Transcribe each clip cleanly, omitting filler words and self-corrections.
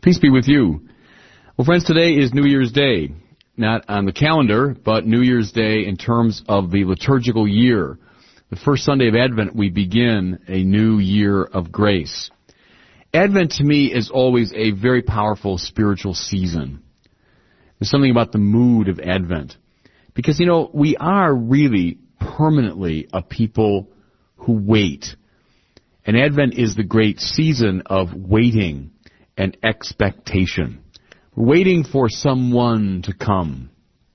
Peace be with you. Well, friends, today is New Year's Day. Not on the calendar, but New Year's Day in terms of the liturgical year. The first Sunday of Advent, we begin a new year of grace. Advent, to me, is always a very powerful spiritual season. There's something about the mood of Advent. Because, we are really permanently a people who wait. And Advent is the great season of waiting and expectation. We're waiting for someone to come.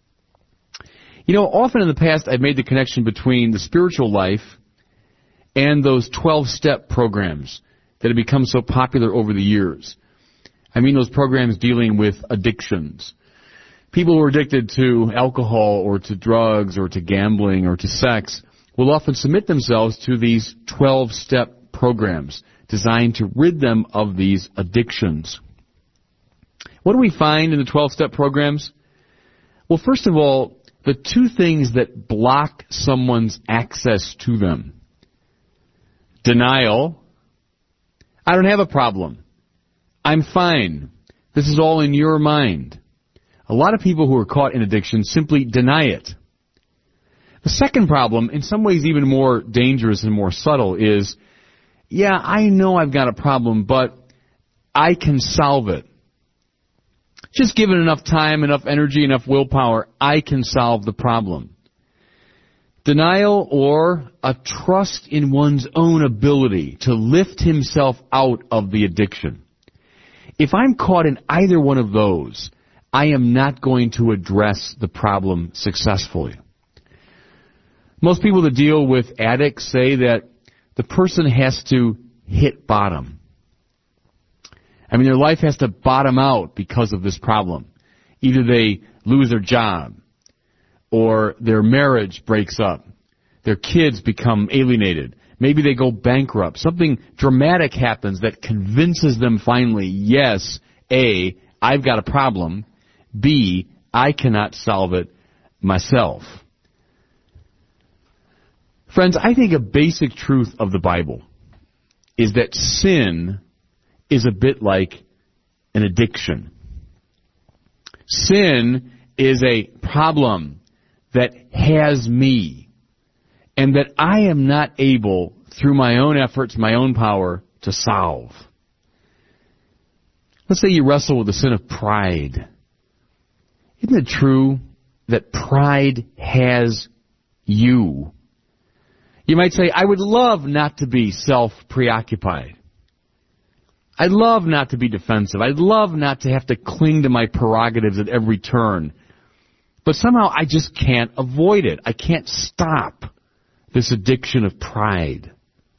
Often in the past I've made the connection between the spiritual life and those 12-step programs that have become so popular over the years. I mean those programs dealing with addictions. People who are addicted to alcohol or to drugs or to gambling or to sex will often submit themselves to these 12-step programs designed to rid them of these addictions. What do we find in the 12-step programs? Well, first of all, the two things that block someone's access to them. Denial. I don't have a problem. I'm fine. This is all in your mind. A lot of people who are caught in addiction simply deny it. The second problem, in some ways even more dangerous and more subtle, is, I know I've got a problem, but I can solve it. Just given enough time, enough energy, enough willpower, I can solve the problem. Denial or a trust in one's own ability to lift himself out of the addiction. If I'm caught in either one of those, I am not going to address the problem successfully. Most people that deal with addicts say that the person has to hit bottom. Their life has to bottom out because of this problem. Either they lose their job, or their marriage breaks up, their kids become alienated, maybe they go bankrupt. Something dramatic happens that convinces them finally, yes, A, I've got a problem, B, I cannot solve it myself. Friends, I think a basic truth of the Bible is that sin is a bit like an addiction. Sin is a problem that has me, and that I am not able, through my own efforts, my own power, to solve. Let's say you wrestle with the sin of pride. Isn't it true that pride has you? You might say, I would love not to be self-preoccupied. I'd love not to be defensive. I'd love not to have to cling to my prerogatives at every turn. But somehow I just can't avoid it. I can't stop this addiction of pride.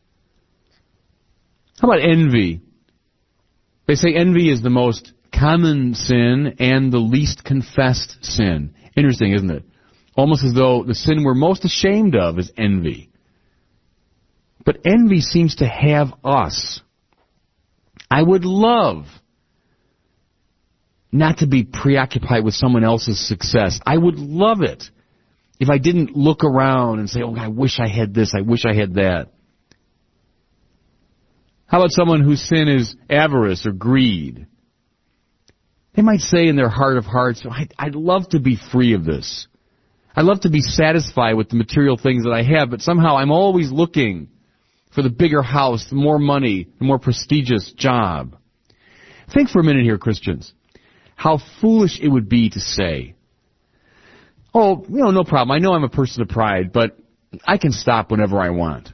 How about envy? They say envy is the most common sin and the least confessed sin. Interesting, isn't it? Almost as though the sin we're most ashamed of is envy. But envy seems to have us. I would love not to be preoccupied with someone else's success. I would love it if I didn't look around and say, I wish I had this, I wish I had that. How about someone whose sin is avarice or greed? They might say in their heart of hearts, I'd love to be free of this. I'd love to be satisfied with the material things that I have, but somehow I'm always looking for the bigger house, the more money, the more prestigious job. Think for a minute here, Christians, how foolish it would be to say, no problem. I know I'm a person of pride, but I can stop whenever I want.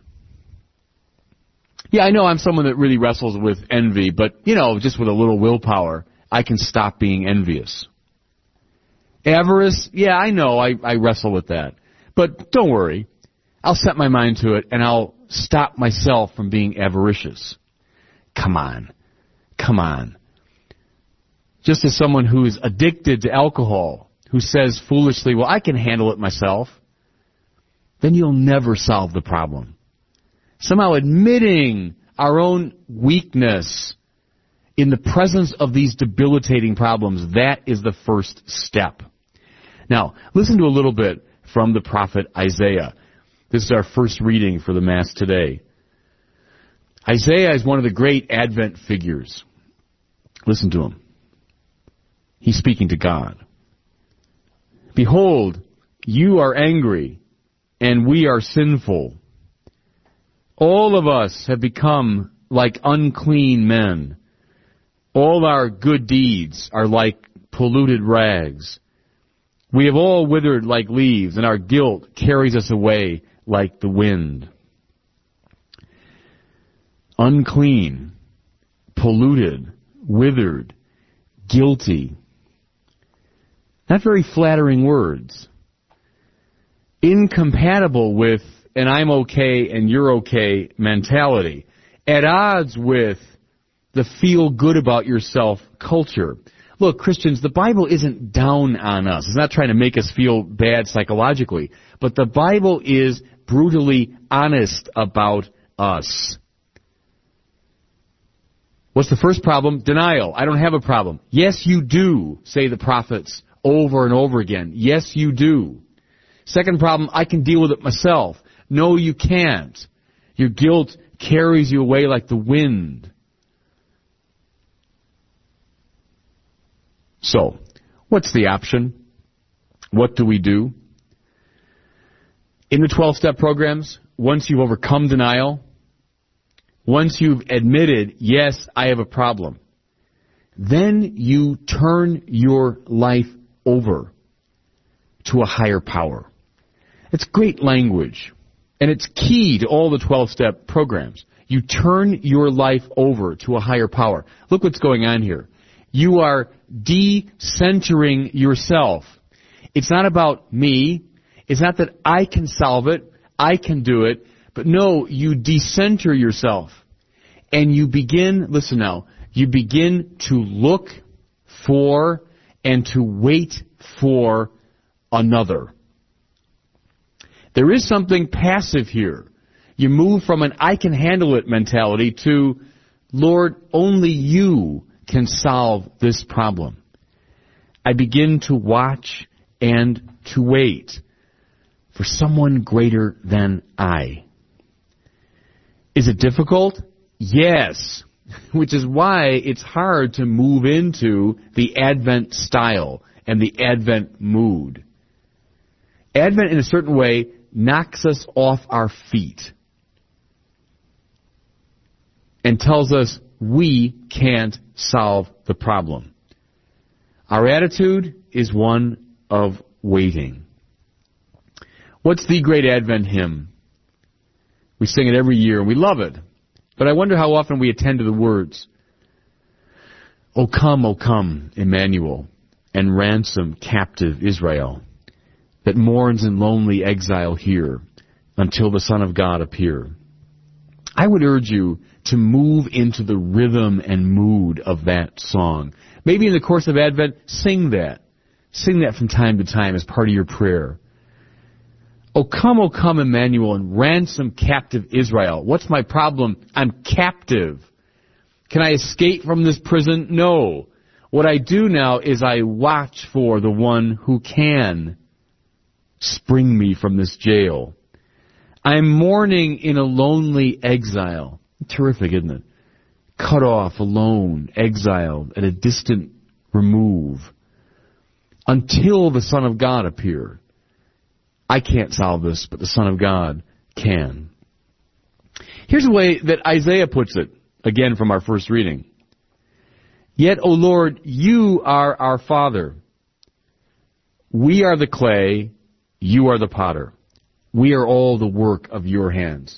I know I'm someone that really wrestles with envy, but, just with a little willpower, I can stop being envious. Avarice, I know I wrestle with that. But don't worry. I'll set my mind to it, and I'll stop myself from being avaricious. Come on. Just as someone who is addicted to alcohol, who says foolishly, I can handle it myself, then you'll never solve the problem. Somehow admitting our own weakness in the presence of these debilitating problems, that is the first step. Now, listen to a little bit from the prophet Isaiah. This is our first reading for the Mass today. Isaiah is one of the great Advent figures. Listen to him. He's speaking to God. Behold, you are angry, and we are sinful. All of us have become like unclean men. All our good deeds are like polluted rags. We have all withered like leaves, and our guilt carries us away like the wind. Unclean, polluted, withered, guilty. Not very flattering words. Incompatible with an I'm okay and you're okay mentality. At odds with the feel good about yourself culture. Look, Christians, the Bible isn't down on us. It's not trying to make us feel bad psychologically. But the Bible is brutally honest about us. What's the first problem? Denial. I don't have a problem. Yes, you do, say the prophets over and over again. Yes, you do. Second problem, I can deal with it myself. No, you can't. Your guilt carries you away like the wind. So, what's the option? What do we do? In the 12-step programs, once you've overcome denial, once you've admitted, yes, I have a problem, then you turn your life over to a higher power. It's great language, and it's key to all the 12-step programs. You turn your life over to a higher power. Look what's going on here. You are de-centering yourself. It's not about me. It's not that I can solve it, I can do it, but no, you de-center yourself. And you begin, listen now, you begin to look for and to wait for another. There is something passive here. You move from an I can handle it mentality to, Lord, only you can solve this problem. I begin to watch and to wait for someone greater than I. Is it difficult? Yes. Which is why it's hard to move into the Advent style and the Advent mood. Advent, in a certain way, knocks us off our feet and tells us we can't solve the problem. Our attitude is one of waiting. What's the great Advent hymn? We sing it every year and we love it. But I wonder how often we attend to the words. O come, Emmanuel, and ransom captive Israel, that mourns in lonely exile here, until the Son of God appear. I would urge you to move into the rhythm and mood of that song. Maybe in the course of Advent, sing that. Sing that from time to time as part of your prayer. O come, Emmanuel, and ransom captive Israel. What's my problem? I'm captive. Can I escape from this prison? No. What I do now is I watch for the one who can spring me from this jail. I'm mourning in a lonely exile. Terrific, isn't it? Cut off, alone, exiled, at a distant remove, until the Son of God appear. I can't solve this, but the Son of God can. Here's a way that Isaiah puts it, again from our first reading. Yet, O Lord, you are our Father. We are the clay, you are the potter. We are all the work of your hands.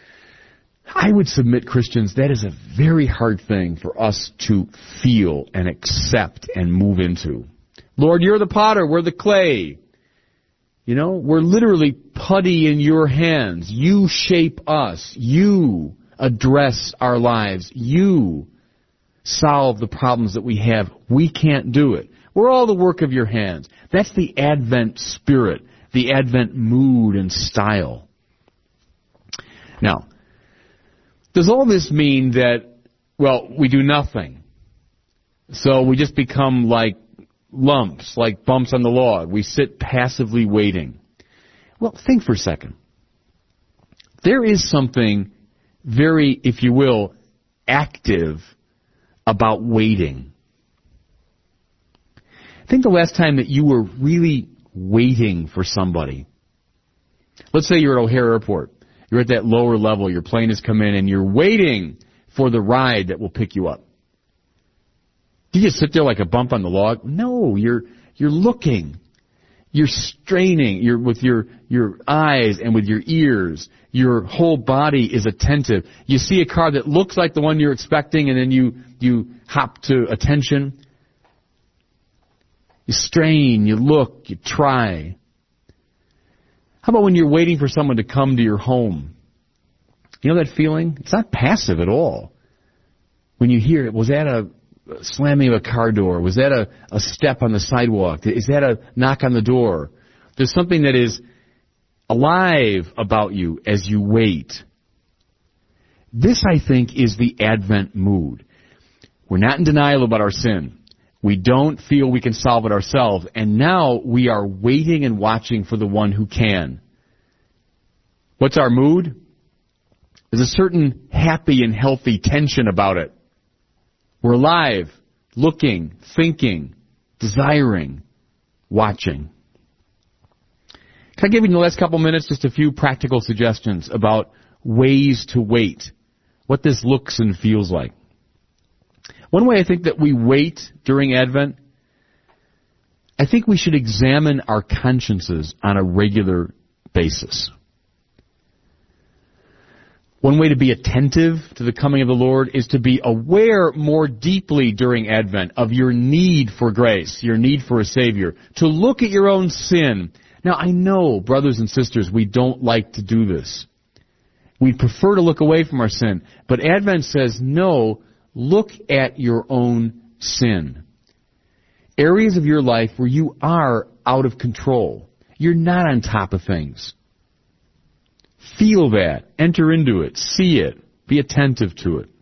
I would submit, Christians, that is a very hard thing for us to feel and accept and move into. Lord, you're the potter, we're the clay. You know, we're literally putty in your hands. You shape us. You address our lives. You solve the problems that we have. We can't do it. We're all the work of your hands. That's the Advent spirit, the Advent mood and style. Now, does all this mean that, well, we do nothing? So we just become like lumps, like bumps on the log. We sit passively waiting. Well, think for a second. There is something very, if you will, active about waiting. Think the last time that you were really waiting for somebody. Let's say you're at O'Hare Airport. You're at that lower level. Your plane has come in and you're waiting for the ride that will pick you up. Do you just sit there like a bump on the log? No, you're looking. You're straining. You're with your eyes and with your ears. Your whole body is attentive. You see a car that looks like the one you're expecting, and then you hop to attention. You strain, you look, you try. How about when you're waiting for someone to come to your home? You know that feeling? It's not passive at all. When you hear it, was that a slamming of a car door? Was that a step on the sidewalk? Is that a knock on the door? There's something that is alive about you as you wait. This, I think, is the Advent mood. We're not in denial about our sin. We don't feel we can solve it ourselves, and now we are waiting and watching for the one who can. What's our mood? There's a certain happy and healthy tension about it. We're alive, looking, thinking, desiring, watching. Can I give you in the last couple minutes just a few practical suggestions about ways to wait, what this looks and feels like? One way I think that we wait during Advent, I think we should examine our consciences on a regular basis. One way to be attentive to the coming of the Lord is to be aware more deeply during Advent of your need for grace, your need for a Savior, to look at your own sin. Now, I know, brothers and sisters, we don't like to do this. We'd prefer to look away from our sin. But Advent says, no, look at your own sin. Areas of your life where you are out of control. You're not on top of things. Feel that. Enter into it. See it. Be attentive to it.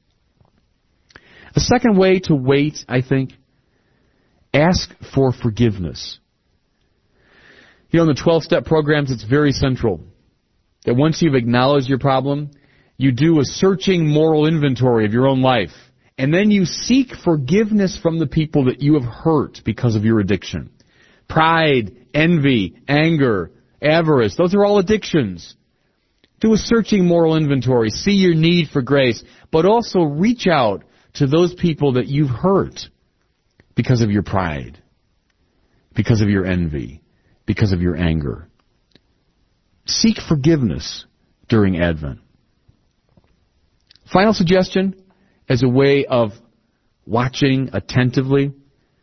A second way to wait, I think, ask for forgiveness. You know, in the 12-step programs, it's very central that once you've acknowledged your problem, you do a searching moral inventory of your own life. And then you seek forgiveness from the people that you have hurt because of your addiction. Pride, envy, anger, avarice, those are all addictions. Do a searching moral inventory. See your need for grace. But also reach out to those people that you've hurt because of your pride, because of your envy, because of your anger. Seek forgiveness during Advent. Final suggestion, as a way of watching attentively,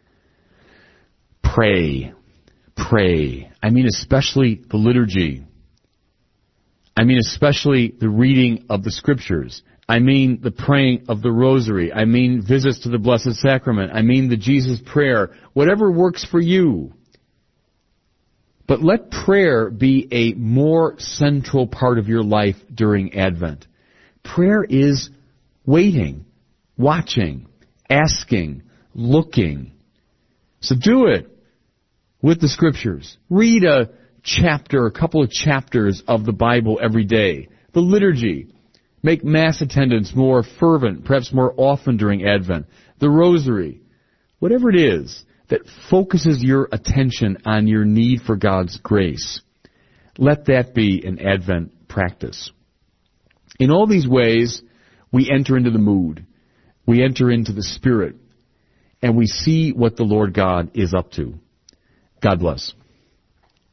pray. Pray. I mean especially the liturgy. I mean especially the reading of the Scriptures. I mean the praying of the Rosary. I mean visits to the Blessed Sacrament. I mean the Jesus Prayer. Whatever works for you. But let prayer be a more central part of your life during Advent. Prayer is waiting, watching, asking, looking. So do it with the Scriptures. Read a couple of chapters of the Bible every day. The liturgy. Make Mass attendance more fervent, perhaps more often during Advent. The Rosary. Whatever it is that focuses your attention on your need for God's grace. Let that be an Advent practice. In all these ways, we enter into the mood. We enter into the Spirit. And we see what the Lord God is up to. God bless.